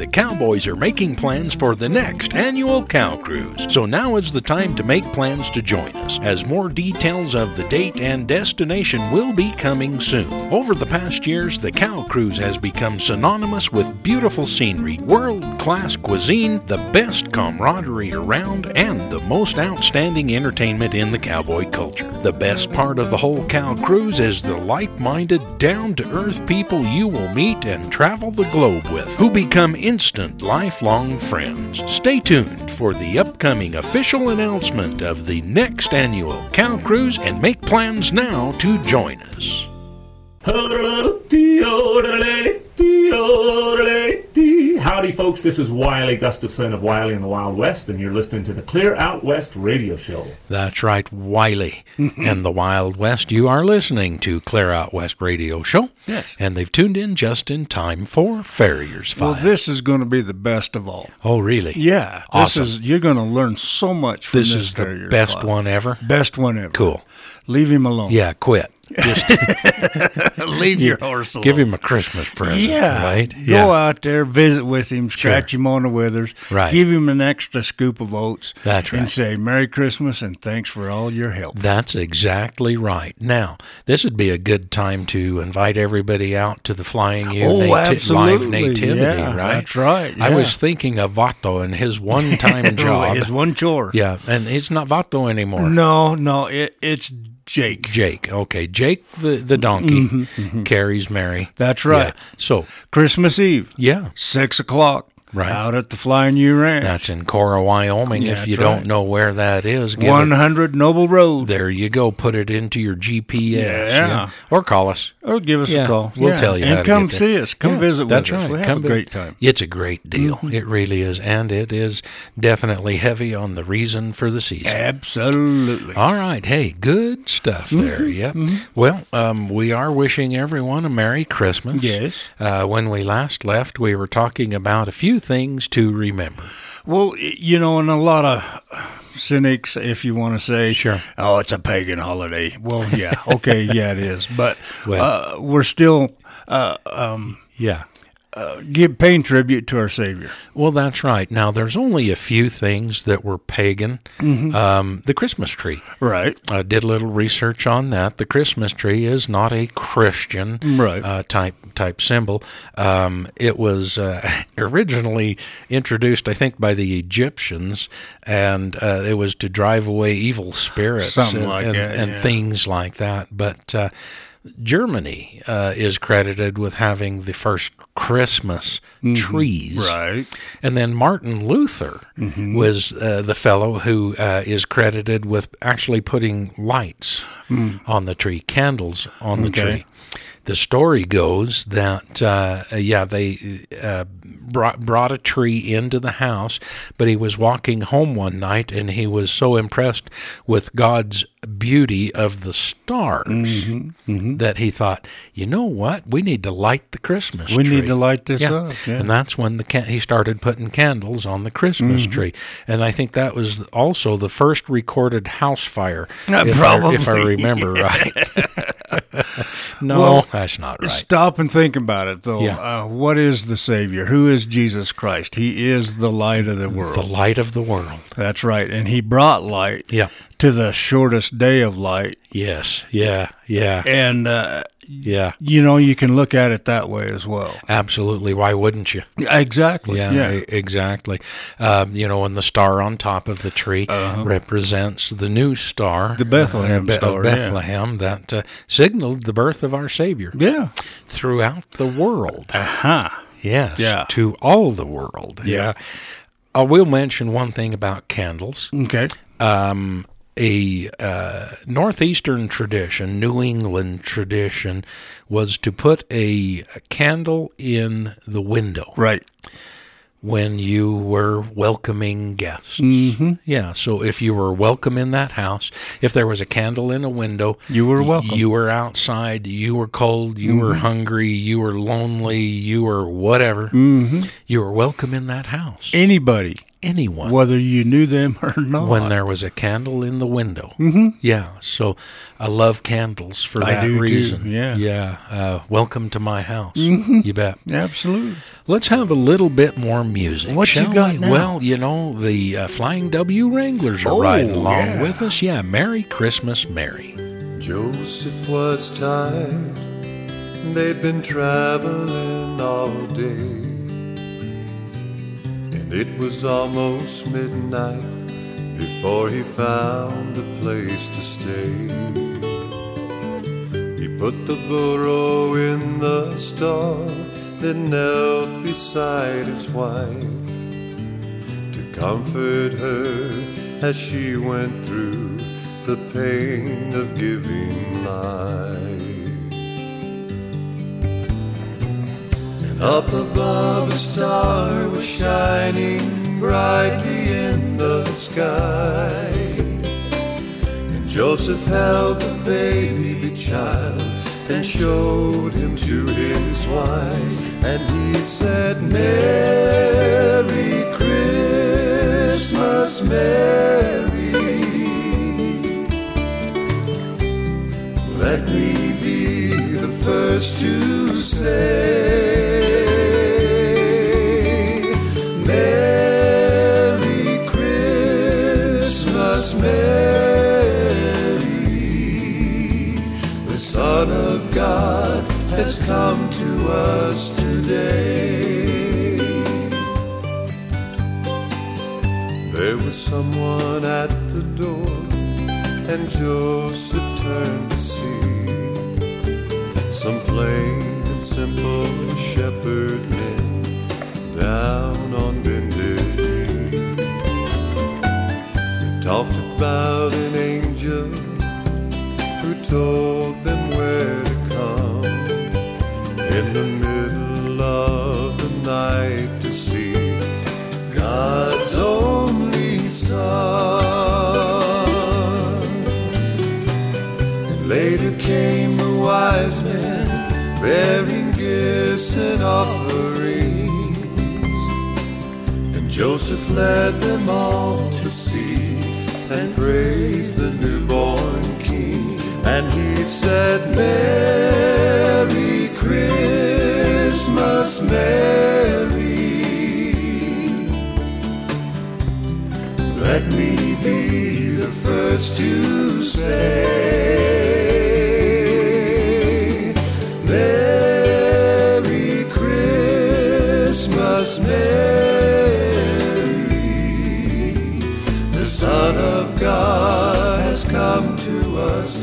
the Cowboys are making plans for the next annual Cow Cruise. So now is the time to make plans to join us, as more details of the date and destination will be coming soon. Over the past years, the Cow Cruise has become synonymous with beautiful scenery, world-class cuisine, the best camaraderie around, and the most outstanding entertainment in the cowboy culture. The best part of the whole Cow Cruise is the like-minded, down-to-earth people you will meet and travel the globe with, who become instant, lifelong friends. Stay tuned for the upcoming official announcement of the next annual Cow Cruise and make plans now to join us. Howdy, folks. This is Wiley Gustafson of Wiley and the Wild West, and you're listening to the Clear Out West radio show. That's right, Wiley and the Wild West. You are listening to Clear Out West radio show. Yes. And they've tuned in just in time for Farrier's File. Well, this is going to be the best of all. Oh, really? Yeah. Awesome. You're going to learn so much from this. This is the Farrier's best File. one ever? Best one ever. Cool. Leave him alone. Yeah, quit. Just Leave your horse alone. give him a Christmas present, Yeah. right? Go out there, visit with him, scratch him on the withers, Right. give him an extra scoop of oats, That's right. and say, Merry Christmas and thanks for all your help. That's exactly right. Now, this would be a good time to invite everybody out to the Flying U Live absolutely. Nativity, Yeah, right? that's right, I yeah. was thinking of Vato and his one-time job. His one chore. Yeah, and it's not Vato anymore. No, it's Jake. Jake. Okay, Jake the donkey carries Mary. That's right. Yeah. So, Christmas Eve, yeah, 6 o'clock, Right. out at the Flying U Ranch. that's in Cora, Wyoming. If That's you right. don't know where that is, give it, 100 Noble Road. there you go. Put it into your GPS. Yeah. Or call us. Or give us Yeah, a call. we'll tell you And how to come get there. see us. Come Yeah, visit that's with us. right. We'll have Come a vi- great time. It's a great deal. It really is. And it is definitely heavy on the reason for the season. Absolutely. All right. Hey, good stuff there. Yep. Well, we are wishing everyone a Merry Christmas. Yes. When we last left, we were talking about a few things to remember. Well, and a lot of cynics, if you want to say, Sure. oh, it's a pagan holiday. Well, yeah, okay, yeah, it is. But Well- we're still Yeah. paying tribute to our Savior. Well, that's right. Now, there's only a few things that were pagan. The Christmas tree. Right. I did a little research on that. The Christmas tree is not a Christian Right. type symbol. It was originally introduced, I think, by the Egyptians, and it was to drive away evil spirits Something like that, and yeah. things like that. But Germany is credited with having the first Christmas trees. Right. And then Martin Luther was the fellow who is credited with actually putting lights on the tree, candles on the Okay. tree. The story goes that, they brought a tree into the house, but he was walking home one night and he was so impressed with God's beauty of the stars that he thought, you know what? We need to light the Christmas tree. We need to light this Yeah. up. Yeah. And that's when he started putting candles on the Christmas tree. And I think that was also the first recorded house fire, if I remember right. No, Well, that's not right. Stop and think about it, though. Yeah. What is the Savior? Who is Jesus Christ? He is the light of the world. The light of the world. That's right. And he brought light Yeah. to the shortest day of light. Yes. Yeah. Yeah. And, Yeah. you can look at it that way as well. Absolutely. Why wouldn't you? Exactly. Yeah. Exactly. And the star on top of the tree represents the new star, The Bethlehem star, of Bethlehem, that signaled the birth of our Savior Yeah. throughout the world. Uh-huh. Yes, Yeah. to all the world. Yeah. I will mention one thing about candles. Okay. A northeastern tradition, New England tradition, was to put a candle in the window Right. when you were welcoming guests. Yeah, so if you were welcome in that house, if there was a candle in a window, You were welcome. You were outside, you were cold, you were hungry, you were lonely, you were whatever. You were welcome in that house. Anybody anyone. Whether you knew them or not. When there was a candle in the window. Mm-hmm. Yeah, so I love candles for that reason. Too. Yeah. Yeah. Welcome to my house. Mm-hmm. You bet. Absolutely. Let's have a little bit more music. What shall you got we? now? Well, the Flying W Wranglers are riding along with us. Yeah, Merry Christmas, Mary. Joseph was tired. They'd been traveling all day, and it was almost midnight before he found a place to stay. He put the burro in the stall, then knelt beside his wife to comfort her as she went through the pain of giving life. And up above a star was shining brightly in the sky, and Joseph held the baby child and showed him to his wife, and he said, Merry Christmas, Mary. Let me be the first to say, Merry Christmas, Mary. The Son of God has come to us today. There was someone at the door, and Joseph turned to see some plain and simple shepherd men down on bended knee. They talked about an angel who told them where to come in the middle of the night to see God's only Son. And later came the wise men bearing gifts and offerings, and Joseph led them all to see and praise the newborn King. And he said, Merry Christmas, Mary. Let me be the first to say, Merry Christmas, Mary. The Son of God has come to us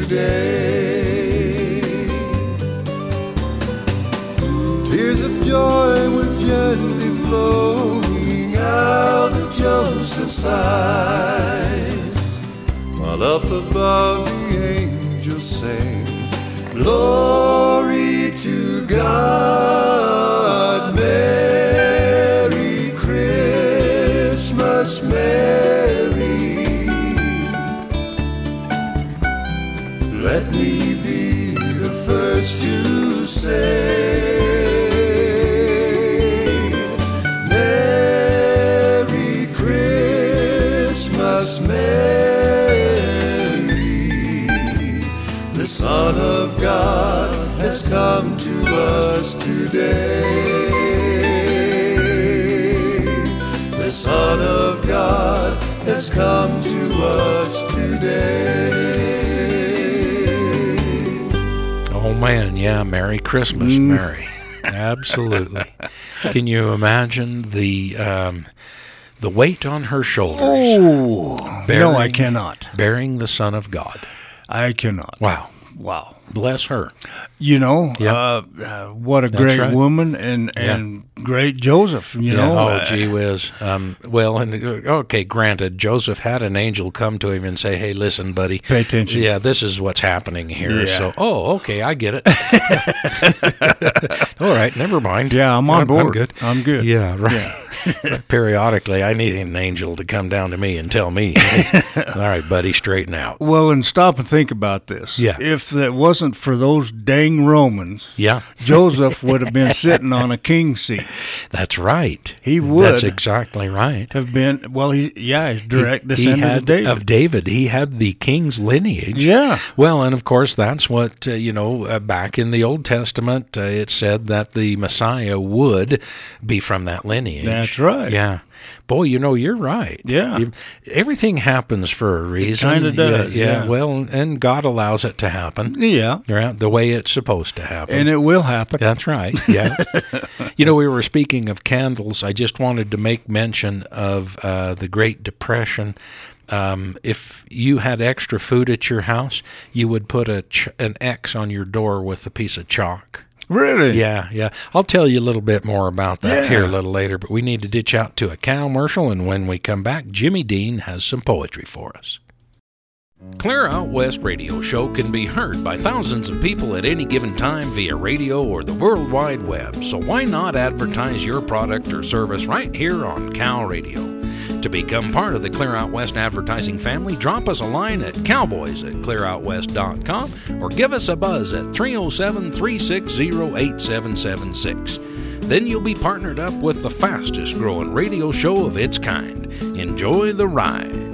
today. Tears of joy were gently flowing out of Joseph's eyes, while up above the angels sang, Glory to God. Merry Christmas, Mary. Let me be the first to say, Merry Christmas, Mary. The Son of God has come to us today. The Son of God has come to us today. Oh, man, yeah, Merry Christmas, Mary. Absolutely. Can you imagine the weight on her shoulders? Oh, no, I cannot. Bearing the Son of God. I cannot. Wow. Wow. Bless her. You know, Yep. what a That's great right. woman and great Joseph, you know. Oh, gee whiz. Okay, granted, Joseph had an angel come to him and say, hey, listen, buddy. Pay attention. Yeah, this is what's happening here. Yeah. So, okay, I get it. All right, never mind. Yeah, I'm on board. I'm good. I'm good. Yeah, right. Yeah. Periodically, I need an angel to come down to me and tell me, all right, buddy, straighten out. Well, and stop and think about this. Yeah. If it wasn't for those dang Romans, Yeah. Joseph would have been sitting on a king's seat. That's right. He would. That's exactly right. Have been, well, he's direct descendant of David. He had the king's lineage. Yeah. Well, and of course, that's what, back in the Old Testament, it said that the Messiah would be from that lineage. That's right. Yeah. Boy, you're right. Yeah. Everything happens for a reason. It kind of does. Yeah. Well, and God allows it to happen. Yeah. The way it's supposed to happen. And it will happen. That's right. Yeah. We were speaking of candles. I just wanted to make mention of the Great Depression. If you had extra food at your house, you would put an X on your door with a piece of chalk. Really? Yeah. I'll tell you a little bit more about that here a little later, but we need to ditch out to a commercial, and when we come back, Jimmy Dean has some poetry for us. Clear Out West Radio Show can be heard by thousands of people at any given time via radio or the World Wide Web, so why not advertise your product or service right here on Cal Radio? To become part of the Clear Out West advertising family, drop us a line at cowboys@clearoutwest.com or give us a buzz at 307-360-8776. Then you'll be partnered up with the fastest growing radio show of its kind. Enjoy the ride.